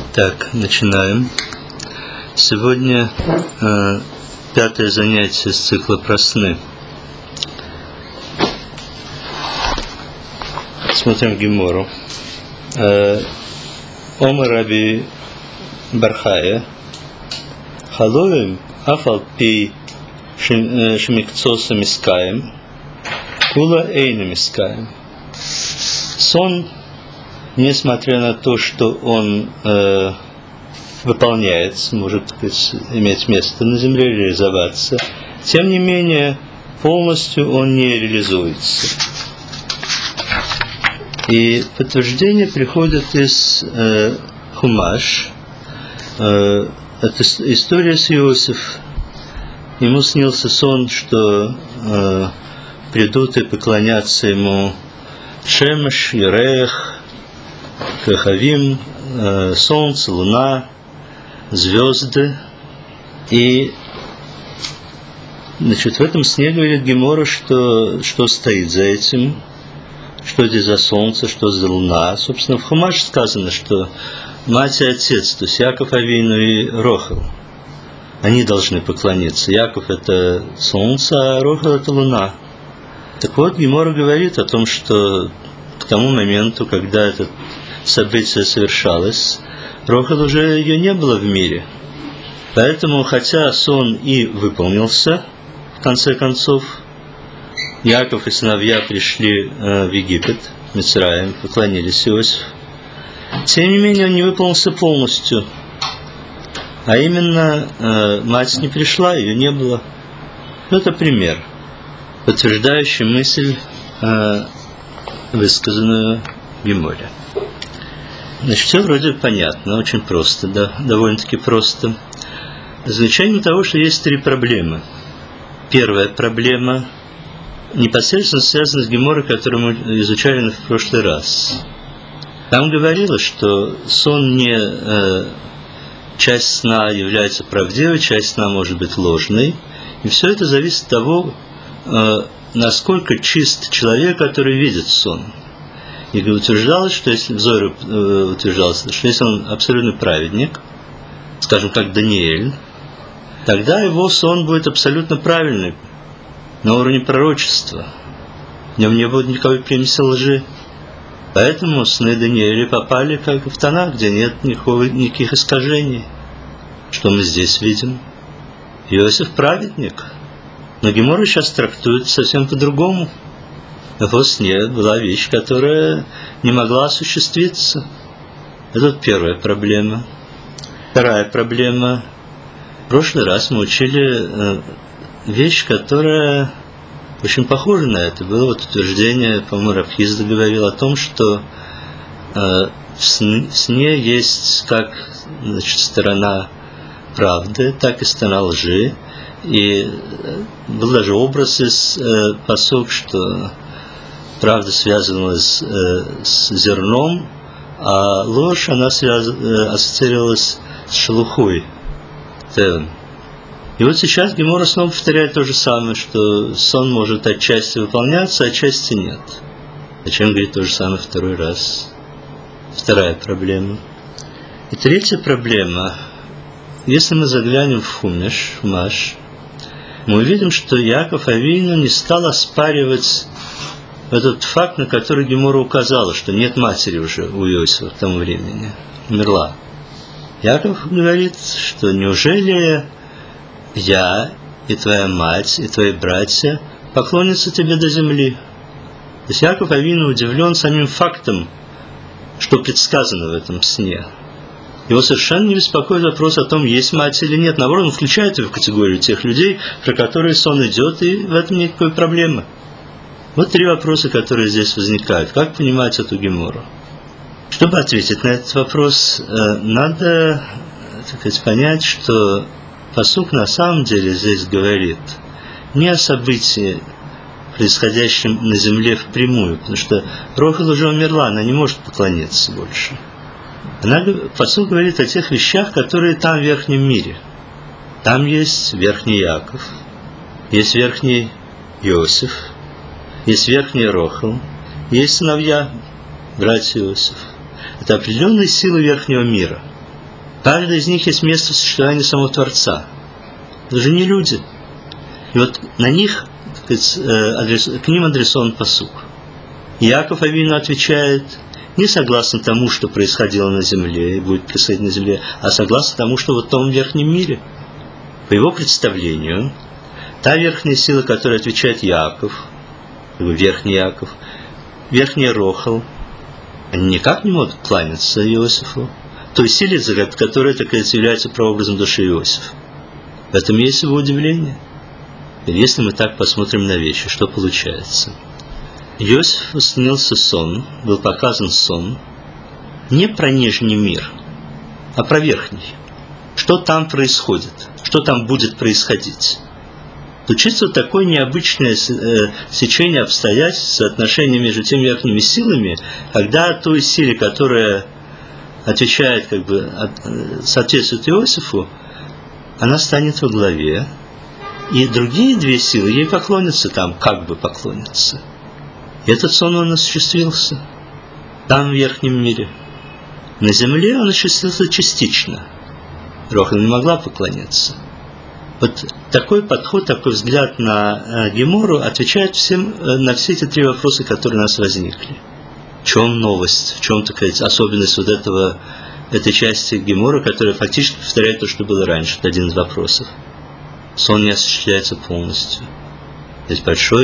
Так, начинаем. Сегодня пятое занятие из цикла про сны. Смотрим Гемору. Омар Раби Бархая Халоем Афалпи Шмикцоса Мискаем Кула Эйна Мискаем. Сон, несмотря на то, что он выполняется, может иметь место на земле, реализоваться, тем не менее полностью он не реализуется. И подтверждение приходит из Хумаш. Это история с Иосиф. Ему снился сон, что придут и поклонятся ему Шемеш, Ерех, Кахавим, солнце, луна, звезды. И в этом сне говорит Гемора, что стоит за этим, что здесь за солнце, что за луна. Собственно, в Хумаш сказано, что мать и отец, то есть Яков Авину и Рохел, они должны поклониться. Яков – это солнце, а Рохел – это луна. Так вот, Гемора говорит о том, что к тому моменту, когда это событие совершалось, Рохел уже ее не было в мире. Поэтому, хотя сон и выполнился, в конце концов, Яков и сыновья пришли в Египет, в Мицраим, поклонились Иосифу, тем не менее он не выполнился полностью. А именно, мать не пришла, ее не было. Это пример, подтверждающий мысль, высказанную в Геморе. Значит, все вроде понятно, очень просто, да, довольно-таки просто. За исключением того, что есть три проблемы. Первая проблема непосредственно связана с Геморой, которую мы изучали в прошлый раз. Там говорилось, что сон не часть сна является правдивой, часть сна может быть ложной. И все это зависит от того, насколько чист человек, который видит сон. И утверждалось, что если Зоре утверждалось, что если он абсолютно праведник, скажем, как Даниэль, тогда его сон будет абсолютно правильный, на уровне пророчества. В нем не будет никакой примеси лжи. Поэтому сны Даниэля попали как в Танах, где нет никаких искажений. Что мы здесь видим? Иосиф праведник. Но Гемора сейчас трактует совсем по-другому. В его сне была вещь, которая не могла осуществиться. Это первая проблема. Вторая проблема. В прошлый раз мы учили вещь, которая очень похожа на это. Было вот утверждение, по-моему, Рав Хизда говорил о том, что в сне есть как, значит, сторона правды, так и сторона лжи. И был даже образ из пасук, что правда связывалась с зерном, а ложь, она ассоциировалась с шелухой. И вот сейчас Гемора снова повторяет то же самое, что сон может отчасти выполняться, а отчасти нет. Зачем говорит то же самое второй раз? Вторая проблема. И третья проблема. Если мы заглянем в Хумаш, мы увидим, что Яков Авину не стал оспаривать этот факт, на который Гемора указала, что нет матери уже у Иосифа к тому времени. Умерла. Яков говорит, что неужели я и твоя мать, и твои братья поклонятся тебе до земли? То есть Яков Авину удивлен самим фактом, что предсказано в этом сне. Его совершенно не беспокоит вопрос о том, есть мать или нет. Наоборот, он включает его в категорию тех людей, про которые сон идет, и в этом нет никакой проблемы. Вот три вопроса, которые здесь возникают. Как понимать эту Гемору? Чтобы ответить на этот вопрос, надо, так сказать, понять, что пасук на самом деле здесь говорит не о событии, происходящем на земле впрямую, потому что Рохел уже умерла, она не может поклониться больше. Пасук говорит о тех вещах, которые там в верхнем мире. Там есть верхний Яков, есть верхний Иосиф, есть верхний Рохел, есть сыновья, братья Иосиф. Это определенные силы верхнего мира. Каждый из них есть место существования самого Творца. Это же не люди. И вот на них, так сказать, к ним адресован пасук. Иаков Авину отвечает не согласно тому, что происходило на земле и будет происходить на земле, а согласно тому, что вот в том верхнем мире. По его представлению, та верхняя сила, которая отвечает Иаков, верхний Иаков, верхний Рохал, они никак не могут кланяться Иосифу, той силе, которая, так сказать, является прообразом души Иосифа. В этом есть его удивление. И если мы так посмотрим на вещи, что получается? Иосифу снился сон, был показан сон не про нижний мир, а про верхний. Что там происходит, что там будет происходить. Случится такое необычное сечение обстоятельств, соотношение между теми верхними силами, когда той силе, которая отвечает, соответствует Иосифу, она станет во главе, и другие две силы ей поклонятся там, как бы поклонятся. И этот сон, он осуществился там, в верхнем мире. На земле он осуществился частично. Рохал не могла поклоняться. Вот такой подход, такой взгляд на Гемору отвечает на все эти три вопроса, которые у нас возникли. В чем новость, в чем, так сказать, особенность вот этой части Гемора, которая фактически повторяет то, что было раньше. Это один из вопросов. Сон не осуществляется полностью. Здесь большой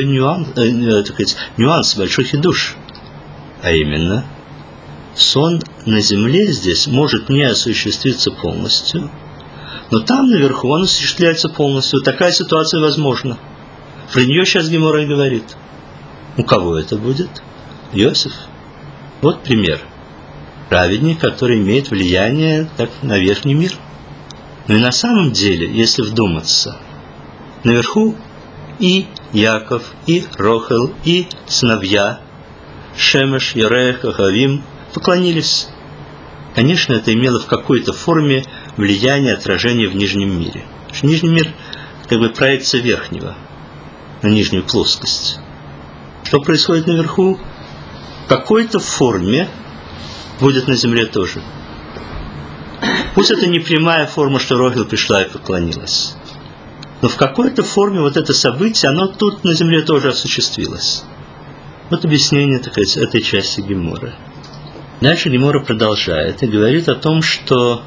нюанс, большой хидуш. А именно, сон на земле здесь может не осуществиться полностью, но там наверху он осуществляется полностью. Такая ситуация возможна. Про нее сейчас Гемора и говорит. У кого это будет? Иосиф. Вот пример. Праведник, который имеет влияние на верхний мир. Но и на самом деле, если вдуматься, наверху и Яков, и Рохел, и сыновья Шемеш, Йорех, Ахавим поклонились. Конечно, это имело в какой-то форме влияние, отражение в нижнем мире. Нижний мир проекция верхнего на нижнюю плоскость. Что происходит наверху? В какой-то форме будет на земле тоже. Пусть это не прямая форма, что Рохел пришла и поклонилась. Но в какой-то форме вот это событие, оно тут на земле тоже осуществилось. Вот объяснение, так сказать, этой части Гемора. Дальше Гемора продолжает и говорит о том, что...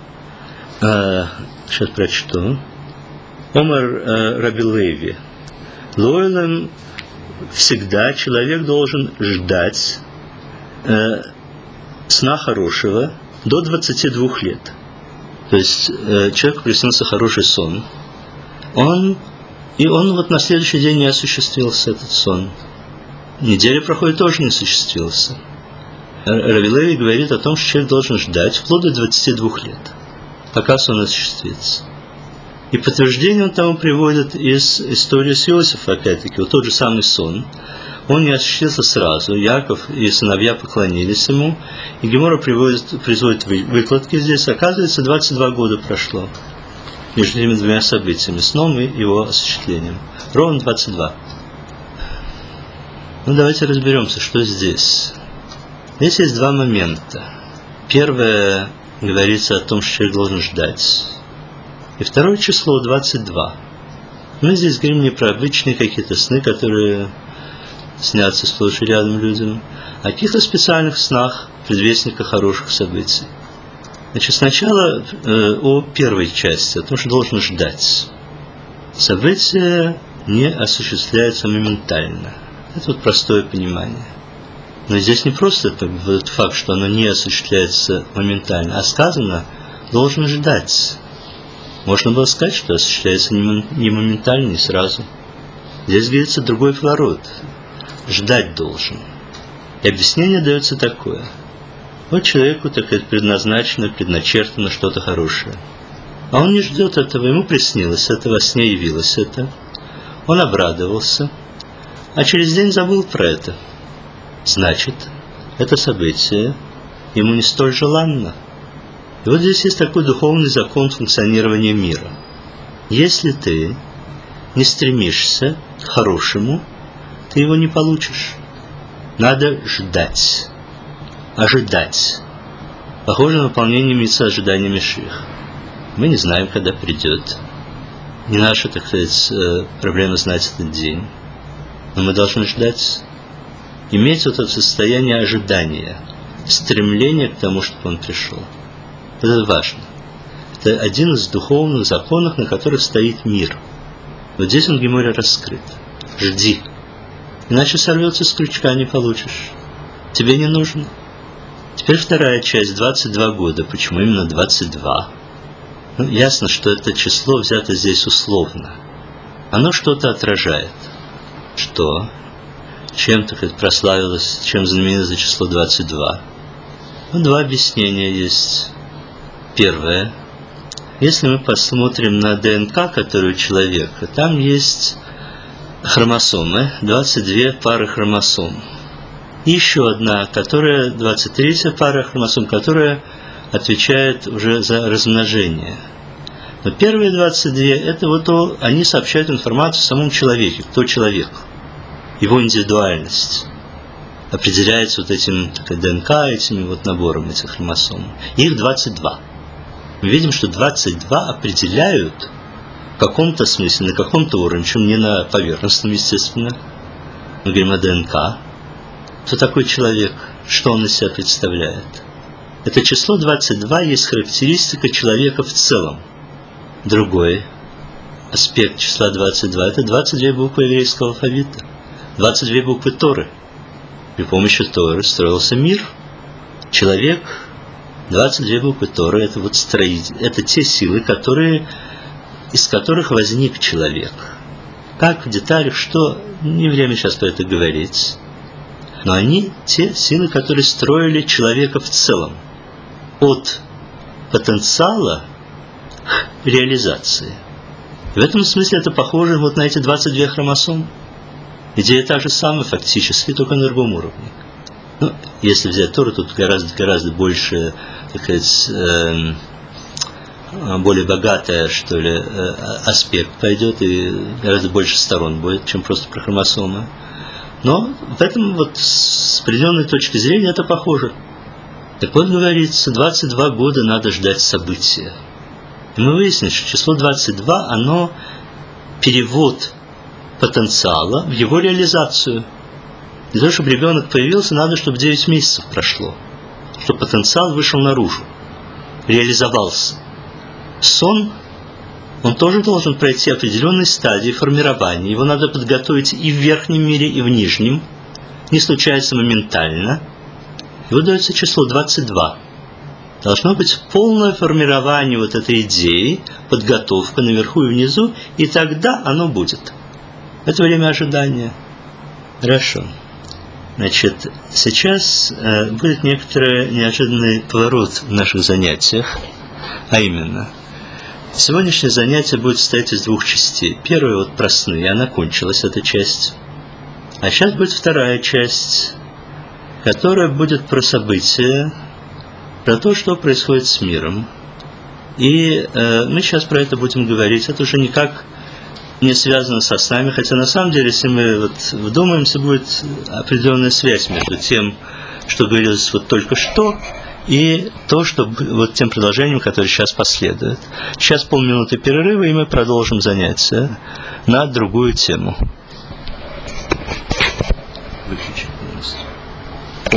сейчас прочту. Омар Раби Леви. Лойлем всегда человек должен ждать сна хорошего до 22 лет. То есть человеку приснился хороший сон. Он вот на следующий день не осуществился, этот сон. Неделя проходит, тоже не осуществился. Раби Леви говорит о том, что человек должен ждать вплоть до 22 лет, пока сон осуществится. И подтверждение он тому приводит из истории с Иосифом, опять-таки, вот тот же самый сон. Он не осуществился сразу. Яков и сыновья поклонились ему. И Гемора производит выкладки здесь. Оказывается, 22 года прошло между этими двумя событиями, сном и его осуществлением. Ровно 22. Ну, давайте разберемся, что здесь. Здесь есть два момента. Первое, говорится о том, что человек должен ждать. И второе число 22. Мы здесь говорим не про обычные какие-то сны, которые снятся сплошь и рядом людям, а о каких-то специальных снах, предвестниках хороших событий. Значит, сначала о первой части, о том, что должен ждать. Событие не осуществляется моментально. Это вот простое понимание. Но здесь не просто тот факт, что оно не осуществляется моментально, а сказано, должен ждать. Можно было сказать, что осуществляется не моментально, не сразу. Здесь говорится другой поворот. Ждать должен. И объяснение дается такое. Вот человеку, так сказать, предназначено, предначертано что-то хорошее. А он не ждет этого, ему приснилось это, во сне явилось это. Он обрадовался, а через день забыл про это. Значит, это событие ему не столь желанно. И вот здесь есть такой духовный закон функционирования мира. Если ты не стремишься к хорошему, ты его не получишь. Надо ждать. Ожидать. Похоже на выполнение митцвы ожидания Машиаха. Мы не знаем, когда придет. Не наша, так сказать, проблема знать этот день. Но мы должны ждать, иметь вот это состояние ожидания, стремления к тому, чтобы он пришел. Это важно. Это один из духовных законов, на которых стоит мир. Вот здесь он в Геморе раскрыт. Жди. Иначе сорвется с крючка, не получишь. Тебе не нужно. Теперь вторая часть, 22 года. Почему именно 22? Ясно, что это число взято здесь условно. Оно что-то отражает. Что? Чем, так сказать, прославилось, чем знаменито за число 22? Два объяснения есть. Первое. Если мы посмотрим на ДНК, которую у человека, там есть хромосомы, 22 пары хромосом. И еще одна, которая 23 пара хромосом, которая отвечает уже за размножение. Но первые 22, это вот они сообщают информацию о самом человеке, кто человек, его индивидуальность. Определяется вот этим ДНК, этим вот набором этих хромосом. Их 22. Мы видим, что 22 определяют в каком-то смысле, на каком-то уровне, причем не на поверхностном, естественно. Мы говорим о ДНК. Кто такой человек? Что он из себя представляет? Это число 22 есть характеристика человека в целом. Другой аспект числа 22 – это 22 буквы еврейского алфавита, 22 буквы Торы. При помощи Торы строился мир. Человек, 22 буквы Торы – это вот это те силы, из которых возник человек. Как в деталях, что, не время сейчас про это говорить. Но они те силы, которые строили человека в целом. От потенциала к реализации. И в этом смысле это похоже вот на эти 22 хромосомы. Идея та же самая фактически, только на другом уровне. Ну, если взять Тору, тут гораздо больше, так сказать, более богатая, что ли, аспект пойдет, и гораздо больше сторон будет, чем просто про хромосомы. Но в этом вот с определенной точки зрения это похоже. Так вот говорится, 22 года надо ждать события. И мы выяснили, что число 22, оно перевод потенциала в его реализацию. Для того, чтобы ребенок появился, надо, чтобы 9 месяцев прошло. Чтобы потенциал вышел наружу, реализовался. Сон, он тоже должен пройти определенные стадии формирования. Его надо подготовить и в верхнем мире, и в нижнем. Не случается моментально. И вот дается число 22. Должно быть полное формирование вот этой идеи, подготовка наверху и внизу, и тогда оно будет. Это время ожидания. Хорошо. Значит, сейчас будет некоторый неожиданный поворот в наших занятиях, а именно, сегодняшнее занятие будет состоять из двух частей. Первая вот простые, она кончилась, эта часть. А сейчас будет вторая часть, которая будет про события, про то, что происходит с миром. И мы сейчас про это будем говорить. Это уже никак не связано со снами, хотя на самом деле, если мы вот вдумаемся, будет определенная связь между тем, что говорилось вот только что, и то, что вот тем продолжением, которое сейчас последует. Сейчас полминуты перерыва, и мы продолжим занятие на другую тему.